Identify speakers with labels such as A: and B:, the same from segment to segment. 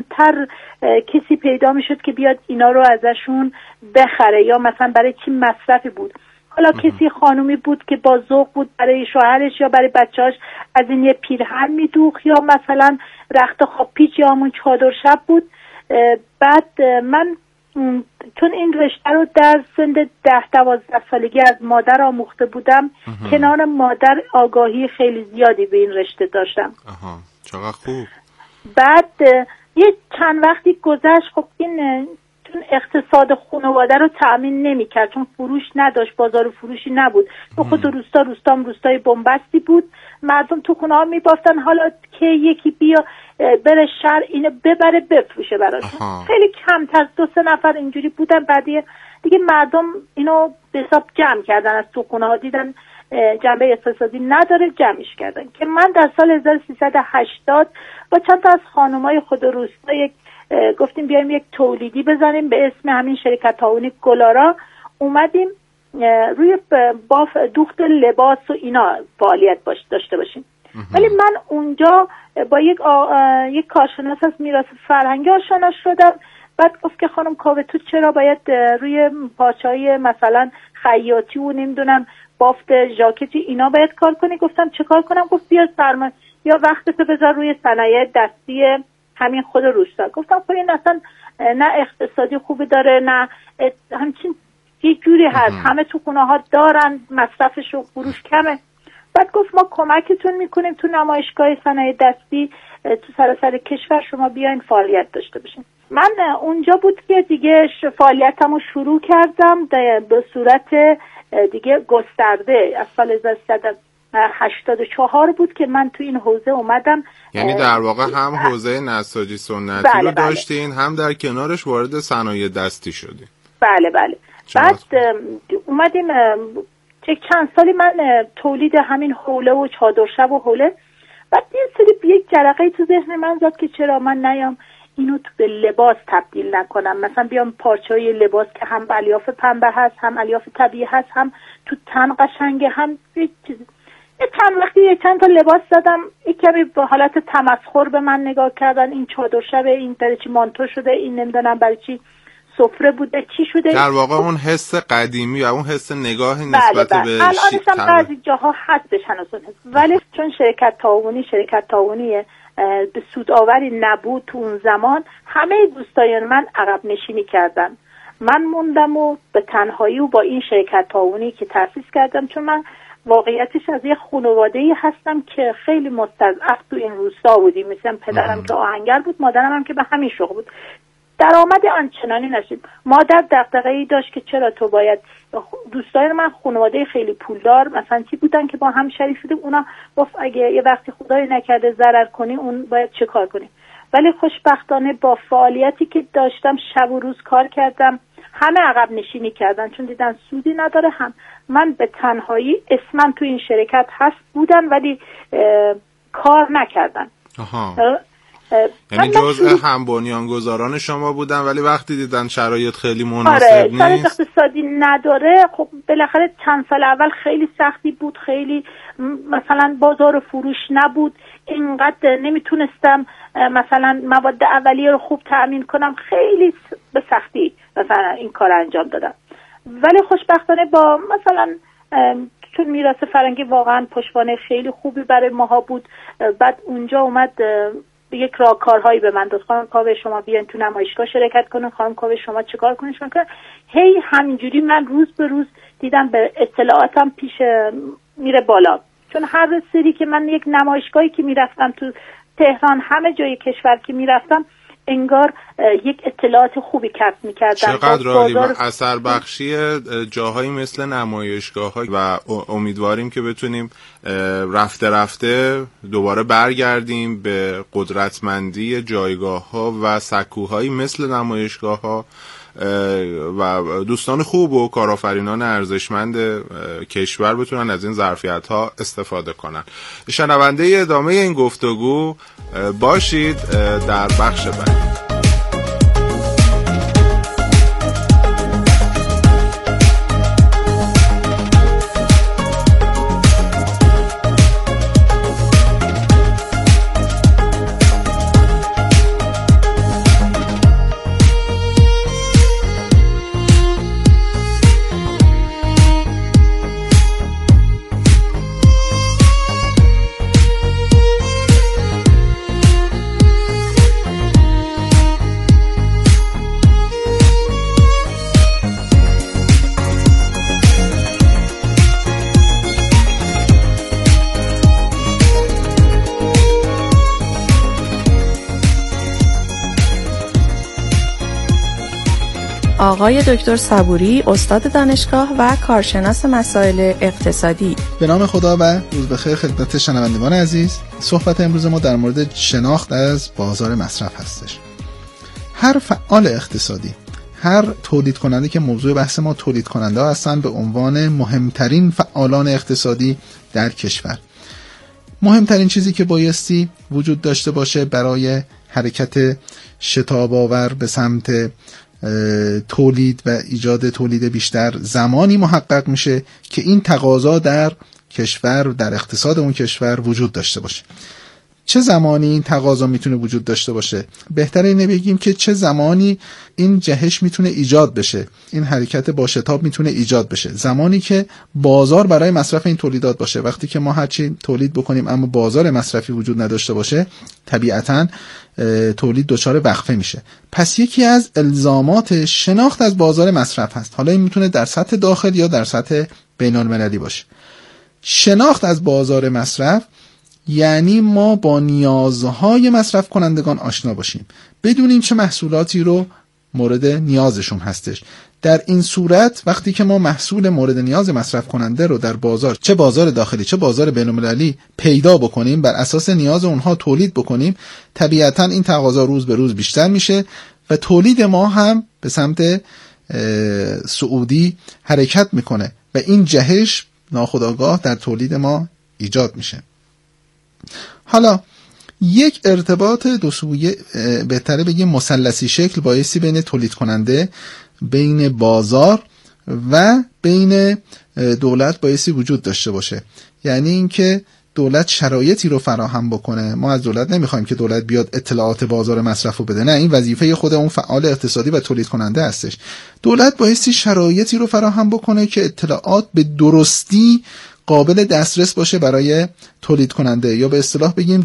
A: تر کسی پیدا میشد که بیاد اینا رو ازشون بخره یا مثلا برای چی مصرفی بود. حالا کسی خانومی بود که با ذوق بود برای شوهرش یا برای بچه‌اش از این یه پیرهن میدوخت یا مثلا رخت خواب پیچ یا همون چادر شب بود. بعد من چون این رشته رو در سن 10-12 سالگی از مادر آموخته بودم، کنار مادر آگاهی خیلی زیادی به این رشته داشتم.
B: چقدر خوب.
A: بعد یه چند وقتی گذشت، خب این چون اقتصاد خانواده رو تأمین نمی‌کرد، چون فروش نداشت، بازار فروشی نبود. تو خود روستای بنبستی بود، مردم تو خونه ها می‌بافتن، حالا که یکی بیا بره شهر اینو ببره بفروشه براشون. خیلی کمتر از 2-3 نفر اینجوری بودن. بعد دیگه مردم اینو به حساب جمع کردن، از تو خونه ها دیدن جنبه اقتصادی نداره، جمعش کردن. که من در سال 1380 با چند تا از خانمای خود روستا گفتیم بیایم یک تولیدی بزنیم به اسم همین شرکت تعاونی گلارا. اومدیم روی دوخت لباس و اینا فعالیت داشته باشیم. ولی من اونجا با یک کارشناس از میراث فرهنگی آشنا شدم. بعد گفت که خانم کاوه تو چرا باید روی پارچه‌های مثلا خیاطی و نمیدونم بافت ژاکتی اینا باید کار کنی؟ گفتم چه کار کنم؟ گفت بیا یا وقتتو بذار روی صنایع دستی همین خود روستا. گفتم خب این اصلا نه اقتصادی خوبی داره نه همچین یه جوری هست، همه تو خونه ها دارن، مصرفش و فروش کمه. بعد گفت ما کمکتون میکنیم تو نمایشگاه صنایع دستی تو سراسر کشور شما بیاین فعالیت داشته باشین. من اونجا بود که دیگه فعالیتمو شروع کردم به صورت دیگه گسترده. از سال 1984 بود که من تو این حوزه اومدم.
B: یعنی در واقع هم حوزه نساجی سنتی رو داشتین، هم در کنارش وارد صنایع دستی شدین.
A: بله. بعد اومدیم چند سالی من تولید همین حوله و چادر شب و حوله. بعد یک جرقه تو ذهن من زد که چرا من نیام اینو تو به لباس تبدیل نکنم. مثلا بیام پارچه‌های لباس که هم الیاف پنبه هست، هم الیاف طبیعی هست، هم تو تن قشنگه، هم چند تا لباس زدم. یک کمی به حالت تمسخر به من نگاه کردن، این چادر شب، این برای چی مانتو شده، این نمیدونم برای چی سفره بوده، چی شده.
B: در واقع اون حس قدیمی و اون حس نگاه نسبت به
A: الانش هم بعضی جاها هستش هنوز، ولی چون شرکت تعاونی به سودآوری نبود تو اون زمان، همه دوستایان من عقب نشینی کردن. من موندم و به تنهایی و با این شرکت تعاونی که تأسیس کردم، چون من واقعیتش از یه خانواده‌ای هستم که خیلی مستضعف تو این روستا بودیم. مثلا پدرم که آهنگر بود، مادرم هم که به همین شغل بود. درآمد آنچنانی نشد. مادر دغدغه‌ای داشت که چرا تو باید، دوستای من خانواده خیلی پولدار مثلا چی بودن که با هم شریک شدیم، اونا گفت اگه یه وقتی خدای نکرده ضرر کنی اون باید چه کار کنی. ولی خوشبختانه با فعالیتی که داشتم شب و روز کار کردم، همه عقب نشینی کردن چون دیدن سودی نداره. هم من به تنهایی اسمم تو این شرکت هست بودن ولی کار نکردن.
B: یعنی جزء هم بنیانگذاران شما بودن ولی وقتی دیدن شرایط خیلی مناسب نیست،
A: شرایط اقتصادی نداره، خب بالاخره چند سال اول خیلی سختی بود، خیلی مثلا بازار فروش نبود، اینقدر نمیتونستم مثلا مواد اولیه رو خوب تأمین کنم، خیلی به سختی مثلا این کار انجام دادم. ولی خوشبختانه با مثلا چون میراث فرهنگی واقعا پشتوانه خیلی خوبی برای ماها بود، بعد اونجا اومد یک راهکارهایی به من داد. خانم کاوه شما بیاین تو نمایشگاه شرکت کنین، خانم کاوه شما چیکار کنین، شما کنین. هی همینجوری من روز به روز دیدم به اطلاعاتم پیش میره بالا. چون هر سری که من یک نمایشگاهی که میرفتم تو تهران، همه جای کشور که میرفتم، انگار یک اطلاعات خوبی کسب می‌کردم.
B: چقدر عالی و اثر بخشی جاهایی مثل نمایشگاه‌ها و امیدواریم که بتونیم رفته رفته دوباره برگردیم به قدرتمندی جایگاه‌ها و سکوهایی مثل نمایشگاه‌ها و دوستان خوب و کارآفرینان ارزشمند کشور بتونن از این ظرفیت‌ها استفاده کنن. شنونده ادامه این گفتگو باشید در بخش بعد.
C: آقای دکتر صبوری، استاد دانشگاه و کارشناس مسائل اقتصادی.
D: به نام خدا و روز بخیر خدمت شنوندگان عزیز. صحبت امروز ما در مورد شناخت از بازار مصرف هستش. هر فعال اقتصادی، هر تولید کننده که موضوع بحث ما تولید کننده ها هستن به عنوان مهمترین فعالان اقتصادی در کشور، مهمترین چیزی که بایستی وجود داشته باشه برای حرکت شتاب آور به سمت تولید و ایجاد تولید بیشتر زمانی محقق میشه که این تقاضا در کشور، در اقتصاد اون کشور وجود داشته باشه. چه زمانی این تقاضا میتونه وجود داشته باشه؟ بهتره اینه بگیم که چه زمانی این جهش میتونه ایجاد بشه، این حرکت با شتاب میتونه ایجاد بشه. زمانی که بازار برای مصرف این تولیدات باشه. وقتی که ما هرچی تولید بکنیم اما بازار مصرفی وجود نداشته باشه، طبیعتاً تولید دچار وقفه میشه. پس یکی از الزامات شناخت از بازار مصرف هست. حالا این میتونه در سطح داخل یا در سطح بین‌المللی باشه. شناخت از بازار مصرف یعنی ما با نیازهای مصرف کنندگان آشنا باشیم، بدونیم چه محصولاتی رو مورد نیازشون هستش. در این صورت وقتی که ما محصول مورد نیاز مصرف کننده رو در بازار، چه بازار داخلی چه بازار بین‌المللی پیدا بکنیم، بر اساس نیاز اونها تولید بکنیم، طبیعتاً این تقاضا روز به روز بیشتر میشه و تولید ما هم به سمت صعودی حرکت میکنه و این جهش ناخودآگاه در تولید ما ایجاد میشه. حالا یک ارتباط دو سویه، بهتره بگیم مثلثی شکل، بایستی بین تولید کننده، بین بازار و بین دولت بایستی وجود داشته باشه. یعنی اینکه دولت شرایطی رو فراهم بکنه. ما از دولت نمیخوایم که دولت بیاد اطلاعات بازار مصرف رو بده، نه، این وظیفه خود اون فعال اقتصادی و تولید کننده هستش. دولت بایستی شرایطی رو فراهم بکنه که اطلاعات به درستی قابل دسترس باشه برای تولید کننده، یا به اصطلاح بگیم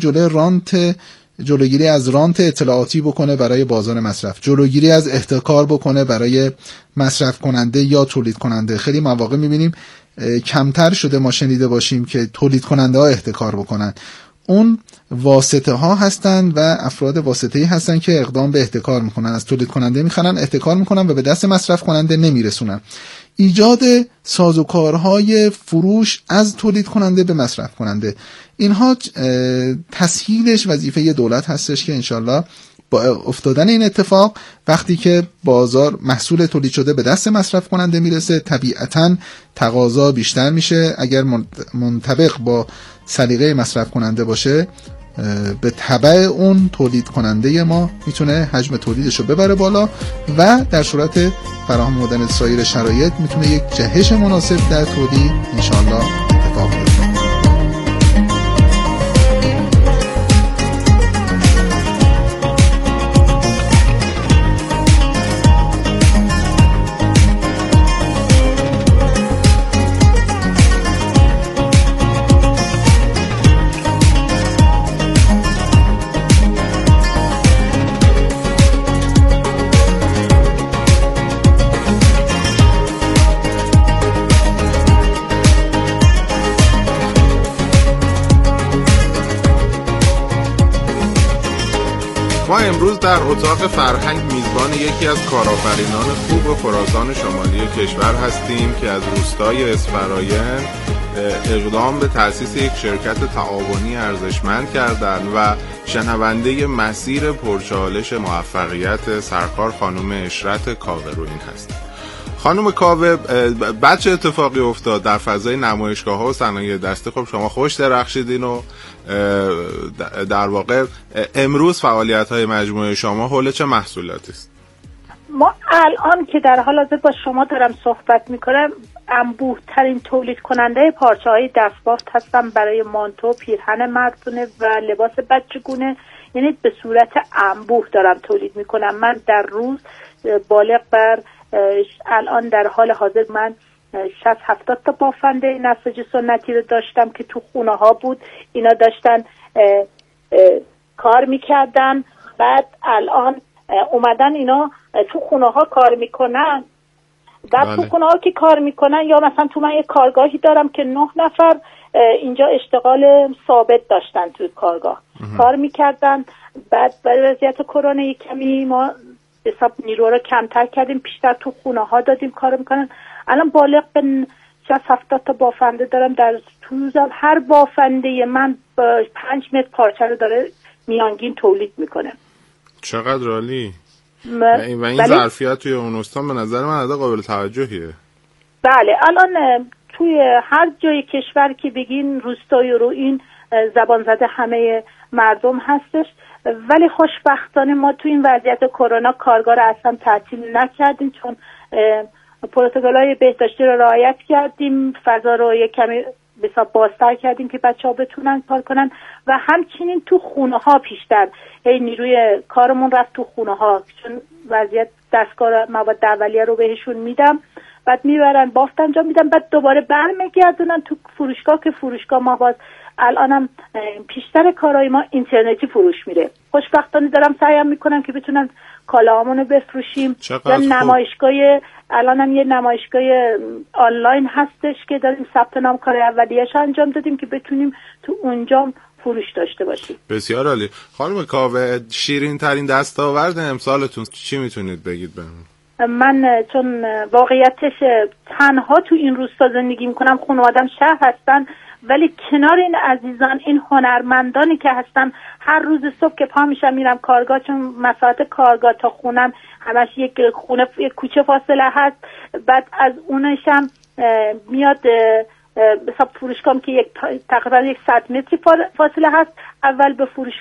D: جلوگیری از رانت اطلاعاتی بکنه برای بازار مصرف، جلوگیری از احتکار بکنه برای مصرف کننده یا تولید کننده. خیلی مواقع میبینیم کمتر شده ما شنیده باشیم که تولید کننده ها احتکار بکنن. اون واسطه ها هستن و افراد واسطه‌ای هستن که اقدام به احتکار میکنن، از تولید کننده میخرن، احتکار میکنن و به دست مصرف کننده نمیرسونن. ایجاد سازوکارهای فروش از تولید کننده به مصرف کننده، اینها تسهیلش وظیفه دولت هستش که انشالله با افتادن این اتفاق، وقتی که بازار محصول تولید شده به دست مصرف کننده میرسه، طبیعتاً تقاضا بیشتر میشه. اگر منطبق با سلیقه مصرف کننده باشه، به تبع اون تولید کننده ما میتونه حجم تولیدش رو ببره بالا و در صورت فراهم بودن سایر شرایط میتونه یک جهش مناسب در تولید انشالله اتفاق بیفته.
B: ما امروز در اتاق فرهنگ میزبان یکی از کارآفرینان خوب خراسان شمالی کشور هستیم که از روستای اسفراین اقدام به تأسیس یک شرکت تعاونی ارزشمند کردند و شنونده مسیر پرچالش موفقیت سرکار خانم اشرت کاوه‌رویین هستیم. خانم کاوه، بعد چه اتفاقی افتاد در فضای نمایشگاه‌ها و صنایع دستی؟ خب شما خوش درخشیدین و در واقع امروز فعالیت‌های مجموعه شما حول چه محصولاتی است؟
A: ما الان که در حال حاضر با شما دارم صحبت میکنم انبوه‌ترین تولید کننده پارچه‌های دستبافت هستم برای مانتو، پیرهن مردونه و لباس بچگونه. یعنی به صورت انبوه دارم تولید میکنم. من در روز بالغ بر الان در حال حاضر من 60-70 تا بافنده نساج سنتی رو داشتم که تو خونه ها بود. اینا داشتن کار میکردن. بعد الان اومدن اینا تو خونه ها کار میکنن. بعد تو خونه ها که کار میکنن، یا مثلا تو من یه کارگاهی دارم که 9 نفر اینجا اشتغال ثابت داشتن تو کارگاه کار میکردن. بعد برای وضعیت کرونا کمی ما حساب نیرو رو کمتر کردیم، بیشتر تو خونه ها دادیم کار میکنن. الان بالغ به 60-70 تا بافنده دارم در روزم. هر بافنده من 5 متر پارچه رو داره میانگین تولید میکنه.
B: چقدر عالی. و این ظرفیت توی اون استان به نظر من عدد قابل توجهیه.
A: بله الان توی هر جای کشور که بگین روستایی رو این زبان زده همه مردم هستش، ولی خوشبختانه ما توی این وضعیت کرونا کارگاه رو اصلا تعطیل نکردیم، چون پروتکل‌های بهداشتی رو رعایت کردیم، فضا رو یک کمی بسیار بازتر کردیم که بچه‌ها بتونن کار کنن و همچنین تو خونه‌ها پیشتر نیروی کارمون رفت تو خونه‌ها، چون وضعیت دستگاه مواد اولیه رو بهشون میدم، بعد میبرن بافت انجام میدن، بعد دوباره برمیگردونن تو فروشگاه که فروشگاه ما باز الانم پیشتر کارهای ما اینترنتی فروش میره. خوشبختانه دارم سعیم میکنم که بتونم کالاهامونو بفروشیم. یا نمایشگاه الانم یه نمایشگاه آنلاین هستش که داریم ثبت نام کار اولیه‌اش انجام دادیم که بتونیم تو اونجا فروش داشته باشیم.
B: بسیار عالی. خانم کاوه، شیرین ترین دستاورد امسالتون چی میتونید بگید بهمون؟
A: من چون واقعیتش تنها تو این روستا زندگی میکنم، خانواده‌ام شهر هستن، ولی کنار این عزیزان، این هنرمندانی که هستن، هر روز صبح که پا میشم میرم کارگاه، چون مسافت کارگاه تا خونم همش یک خونه یک کوچه فاصله هست، بعد از اونشم میاد حساب فروشگاهم که تقریبا 100 متری فاصله هست. اول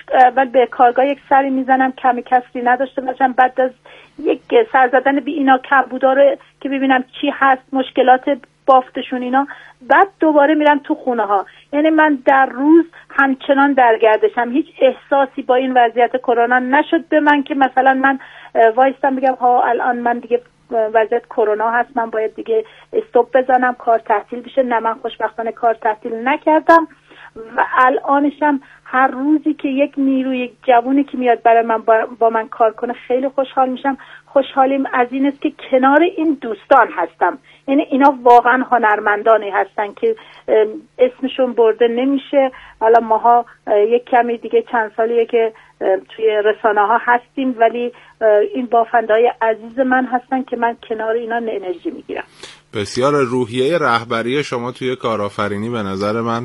A: به کارگاه یک سری میزنم کمی کسری نداشته باشم، بعد از یک سر زدن به اینا کمبودا رو که ببینم چی هست، مشکلات بافتشون اینا، بعد دوباره میرم تو خونه ها. یعنی من در روز همچنان در گردشم. هیچ احساسی با این وضعیت کرونا نشد به من که مثلا من وایستم بگم ها الان من دیگه وضعیت کرونا هست، من باید دیگه استاپ بزنم، کار تعطیل بشه. نه، من خوشبختانه کار تعطیل نکردم و الانشم هر روزی که یک نیروی، یک جوونی که میاد برای من با من کار کنه خیلی خوشحال میشم. خوشحالیم از این است که کنار این دوستان هستم. یعنی اینا واقعا هنرمندانی هستن که اسمشون برده نمیشه. حالا ماها یک کمی دیگه چند سالیه که توی رسانه ها هستیم، ولی این بافندهای عزیز من هستن که من کنار اینا انرژی میگیرم.
B: بسیار. روحیه رهبری شما توی کارآفرینی به نظر من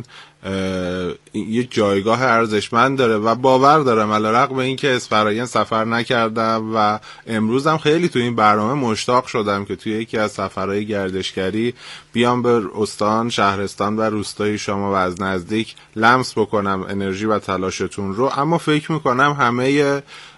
B: یه جایگاه ارزشمند داره و باور دارم علیرغم اینکه اسفراین سفر نکردم و امروزم خیلی توی این برنامه مشتاق شدم که توی یکی از سفرهای گردشگری بیام به استان، شهرستان و روستای شما و از نزدیک لمس بکنم انرژی و تلاشتون رو. اما فکر میکنم همه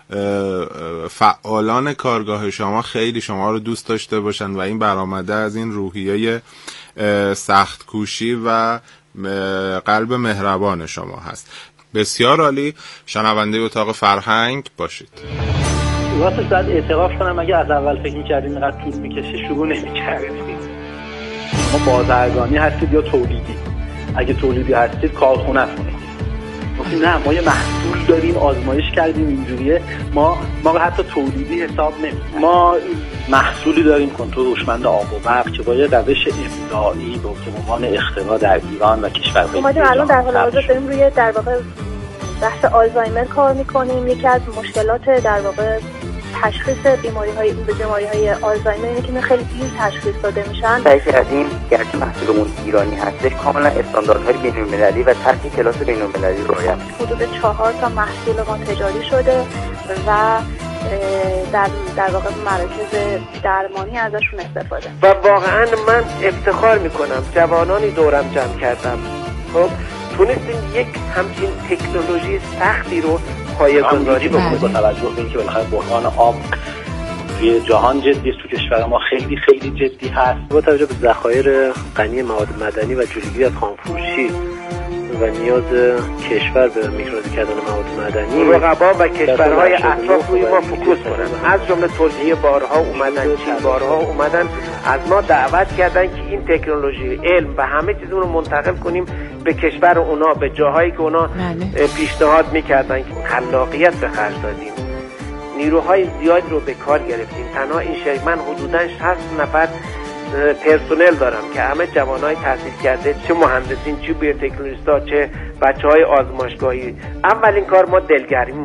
B: فعالان کارگاه شما خیلی شما رو دوست داشته باشن و این برآمده از این روحیه سخت کوشی و قلب مهربان شما هست. بسیار عالی. شنونده اتاق فرهنگ باشید.
E: راستش باید اعتراف کنم اگه از اول فکر می‌کردیم اینقدر طول می‌کشه شروع نمی‌کردیم. ما بازرگانی هستید یا تولیدی؟ اگه تولیدی هستید کارخونه هستید. گفتیم نه، ما یه محصول داریم، آزمایش کردیم اینجوریه، ما حتی تولیدی حساب نمی‌کنیم. ما محصولی داریم، کنترل هوشمند آب و برق که با یه روش ابداعی به عنوان اختراع در ایران و کشورهای
F: ما الان در حال حاضر داریم روی در واقع بحث آلزایمر کار می‌کنیم. یکی از مشکلات در واقع تشخیص بیماری‌های آلزایمر اینه که خیلی دیر تشخیص داده میشن.
G: طیف از این گرچه محصولمون ایرانی هستش، کاملا استانداردهای بین‌المللی و طرح کلاس بین‌المللی رو رعایت می‌کنه.
F: حدود 4 تا محصول ما تجاری شده و در واقع مراکز درمانی ازشون استفاده.
H: و واقعا من افتخار میکنم جوانانی دورم جمع کردم، خب تونستیم یک همچین تکنولوژی سختی رو پایه‌گذاری بکنیم.
E: با توجه به اینکه بالاخره بحران آب توی جهان جدی است، تو کشور ما خیلی خیلی جدی هست. با توجه به ذخایر غنی مواد معدنی و جلوگیری از خامفروشی و نیاز کشور به میکروزی کردن مواد معدنی،
H: رقبا و کشورهای اطراف روی ما فوکوس کنن. از جمله ترکیه بارها اومدن، چین بارها اومدن، از ما دعوت کردن که این تکنولوژی، علم و همه چیز رو منتقل کنیم به کشور اونا، به جاهایی که اونا پیشنهاد میکردن. خلاقیت به خرج دادیم، نیروهای زیاد رو به کار گرفتیم. تنها این شرکت من حدوداً 60 نفر پرسنل دارم که همه جوانای تحصیل کرده، چه مهندسین، چه بیوتکنولوژیست‌ها، چه بچه‌های آزمایشگاهی. اولین کار ما دلگرمی مونه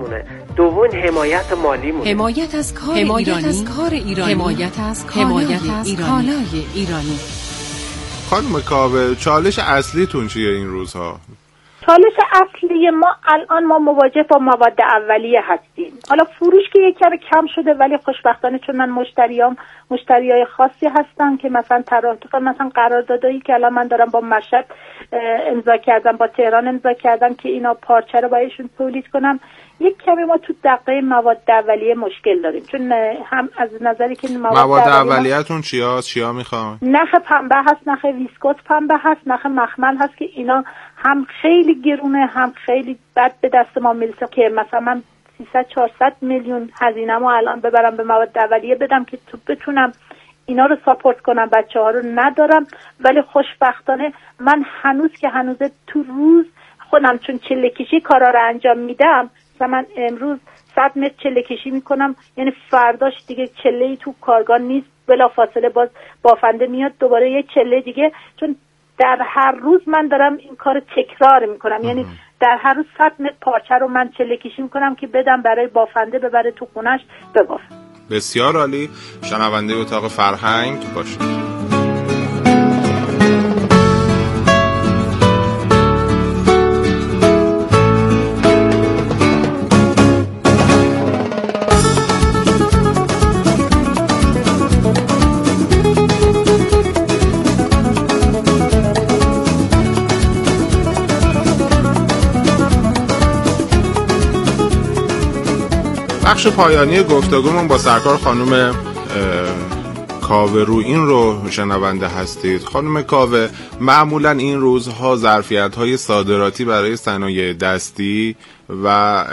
H: دوم حمایت مالی مونه.
I: حمایت از کار ایرانی، حمایت از کالای ایرانی.
B: خانم کاوه، چالش اصلیتون چیه این روزها؟
A: چالش اصلی ما مواجه با مواد اولیه هستیم. حالا فروش که یک کمی کم شده، ولی خوشبختانه چون من مشتریای خاصی هستن که مثلا قراردادایی که الان من دارم با مشهد امضا کردم، با تهران امضا کردم که اینا پارچه رو بایشون تولید کنم. یک کمی ما تو دقیقه مواد اولیه مشکل داریم، چون هم از نظری که
B: مواد اولیه‌تون چیا میخوان؟
A: نخ پنبه هست، نخ ویسکوس پنبه هست، نخ مخمل هست که اینا هم خیلی گرونه، هم خیلی بد به دست ما میرسه که مثلا من 300-400 میلیون هزینه‌مو الان ببرم به مواد اولیه بدم که تو بتونم اینا رو ساپورت کنم. بچه‌ها رو ندارم، ولی خوشبختانه من هنوز تو روز خودم چون چله کشی کارا رو انجام میدم، مثلا من امروز 100 متر چله کشی میکنم، یعنی فرداش دیگه چله‌ای تو کارگاه نیست، بلافاصله باز بافنده میاد دوباره یه چله دیگه، چون در هر روز من دارم این کار تکرار میکنم. یعنی در هر روز 100 متر پارچه رو من چله کشی میکنم که بدم برای بافنده ببره تو خونش ببافه.
B: بسیار عالی. شنونده اتاق فرهنگ باشید. بخش پایانی گفتگومون با سرکار خانم کاوه رویین رو شنونده هستید. خانم کاوه، معمولا این روزها ظرفیت‌های صادراتی برای صنایع دستی و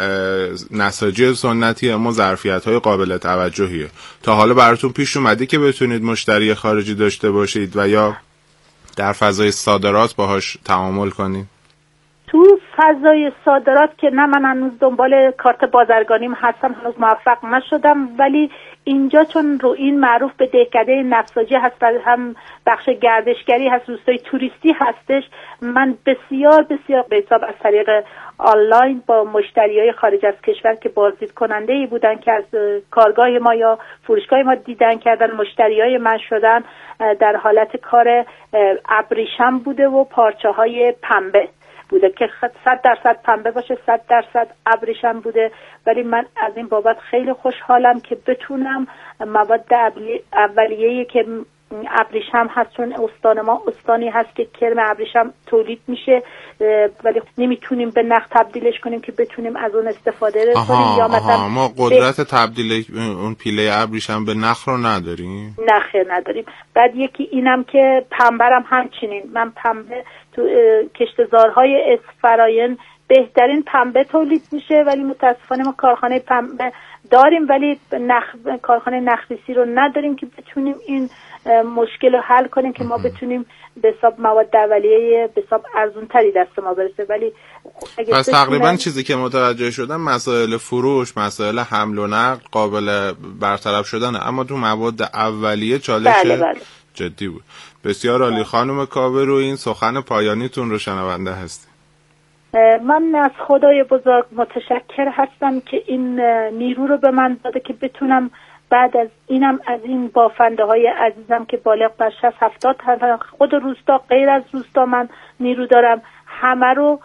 B: نساجی سنتی اما ظرفیت‌های قابل توجهیه. تا حالا براتون پیش اومده که بتونید مشتری خارجی داشته باشید و یا در فضای صادرات باهاش تعامل کنید؟
A: تو فضای صادرات که نه، من هنوز دنبال کارت بازرگانیم هستم، هنوز موفق نشدم، ولی اینجا چون رویین معروف به دهکده نساجی هست و هم بخش گردشگری هست، روستای توریستی هستش، من بسیار به حساب از طریق آنلاین با مشتریای خارج از کشور که بازدید کننده ای بودن که از کارگاه ما یا فروشگاه ما دیدن کردن، مشتریای من شدن، در حالت کار ابریشم بوده و پارچه های پنبه بوده که 100% پنبه باشه، 100% ابریشم بوده. ولی من از این بابت خیلی خوشحالم که بتونم مواد اولیه‌ای که ابریشم هست، چون استان ما استانی هست که کرم ابریشم تولید میشه ولی نمیتونیم به نخ تبدیلش کنیم که بتونیم از اون استفاده کنیم، یا مثلا
B: ما قدرت تبدیل اون پیله ابریشم به نخ رو نداریم.
A: نداریم. بعد یکی اینم که پنبرم همچنین، من پنبه تو کشتزارهای اسفراین بهترین پنبه تولید میشه، ولی متاسفانه ما کارخانه پنبه داریم ولی کارخانه نخریسی رو نداریم که بتونیم این مشکل رو حل کنیم که ما بتونیم به حساب مواد اولیه به حساب ارزان‌تری دست ما برسه. ولی
B: پس تقریبا چیزی که متوجه شدم مسائل فروش، مسائل حمل و نقل قابل برطرف شدنه، اما تو مواد اولیه چالش جدی بود. بسیار عالی. خانم کاوه رویین، سخن پایانیتون رو شنونده هستیم.
A: من از خدای بزرگ متشکر هستم که این نیرو رو به من داده که بتونم بعد از اینم از این بافنده های عزیزم که بالغ بر 60-70 خود روستا غیر از روستا من نیرو دارم، همه رو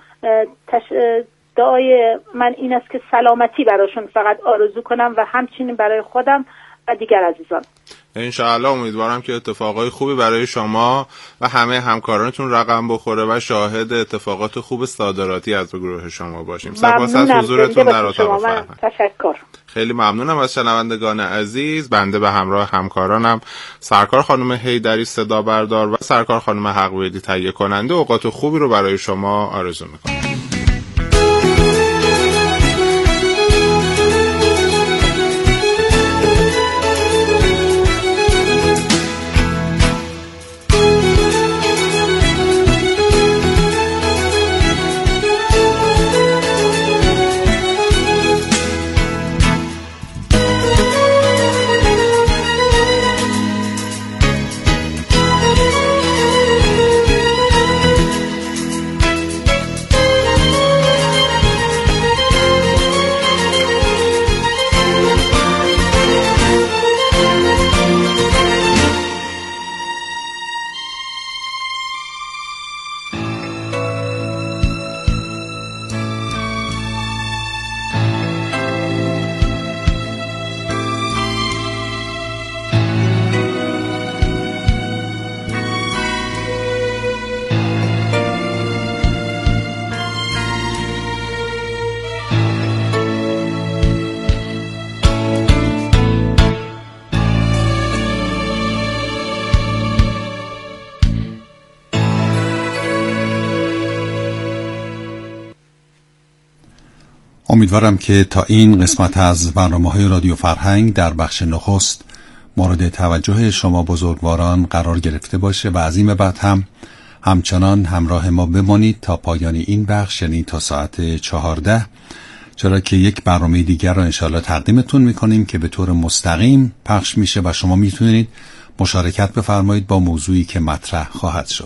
A: دعای من این است که سلامتی براشون فقط آرزو کنم و همچنین برای خودم و دیگر عزیزان.
B: انشاءالله امیدوارم که اتفاقای خوبی برای شما و همه همکارانتون رقم بخوره و شاهد اتفاقات خوب صادراتی از گروه شما باشیم. سپاس از حضورتون در اتاق فرهنگ.
A: تشکر.
B: خیلی ممنونم از شنوندگان عزیز. بنده به همراه همکارانم سرکار خانم حیدری صدا بردار و سرکار خانم حقویدی تهیه کننده اوقات خوبی رو برای شما آرزو می‌کنم.
J: امیدوارم که تا این قسمت از برنامه‌های رادیو فرهنگ در بخش نخست مورد توجه شما بزرگواران قرار گرفته باشه و از این به بعد هم همچنان همراه ما بمانید تا پایان این بخش، یعنی تا ساعت 14، چرا که یک برنامه دیگر را انشاءالله تقدیمتون میکنیم که به طور مستقیم پخش میشه و شما میتونید مشارکت بفرمایید با موضوعی که مطرح خواهد شد.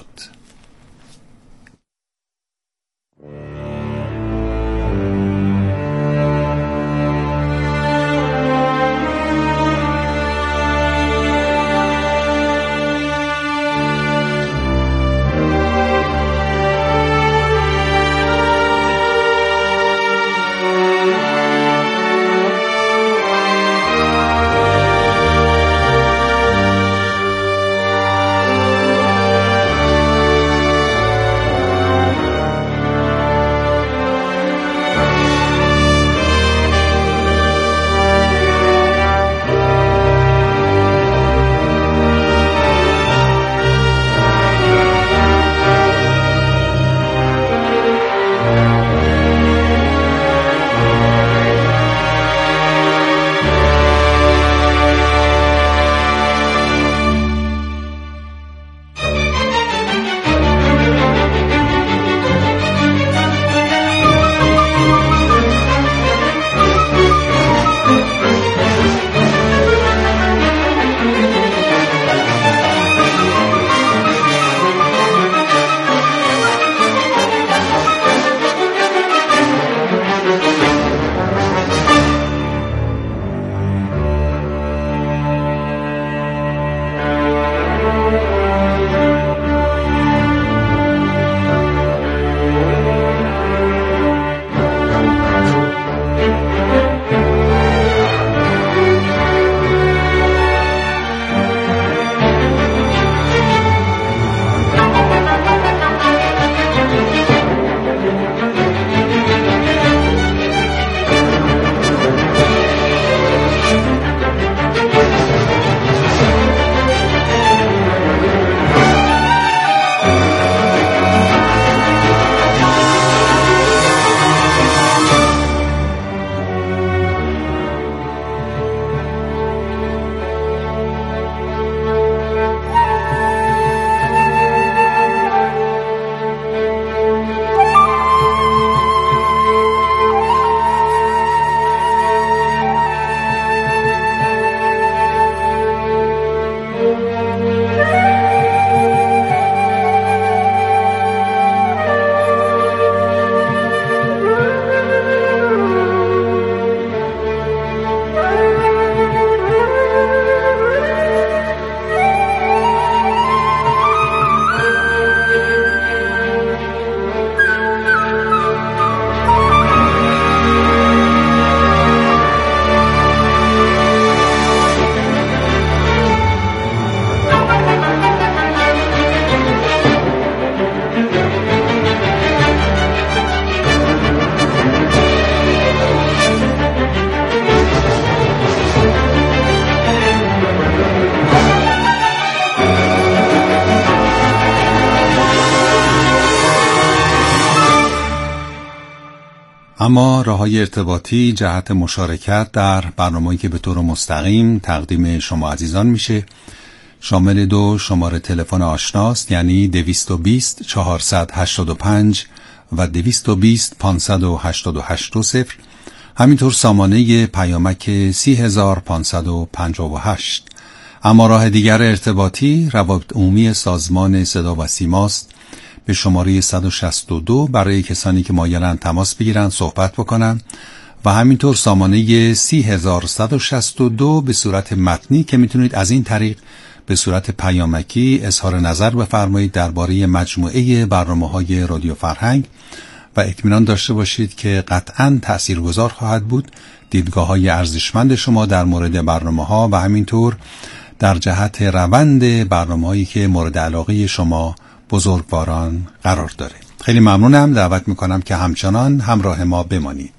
J: اما راه‌های ارتباطی جهت مشارکت در برنامه‌ای که به طور مستقیم تقدیم شما عزیزان میشه شامل 2 شماره تلفن آشناست، یعنی 220 485 و 220 588 همینطور سامانه پیامک 30558. اما راه دیگر ارتباطی روابط عمومی سازمان صدا و سیماست به شماره 162 برای کسانی که مایلن تماس بگیرن، صحبت بکنن، و همینطور سامانه 3162 به صورت متنی که میتونید از این طریق به صورت پیامکی اظهار نظر بفرمایید درباره مجموعه برنامه‌های رادیو فرهنگ و اطمینان داشته باشید که قطعاً تأثیرگذار خواهد بود دیدگاه‌های ارزشمند شما در مورد برنامه‌ها و همینطور در جهت روند برنامه‌هایی که مورد علاقه شما بزرگواران قرار داره. خیلی ممنونم، دعوت میکنم که همچنان همراه ما بمانید.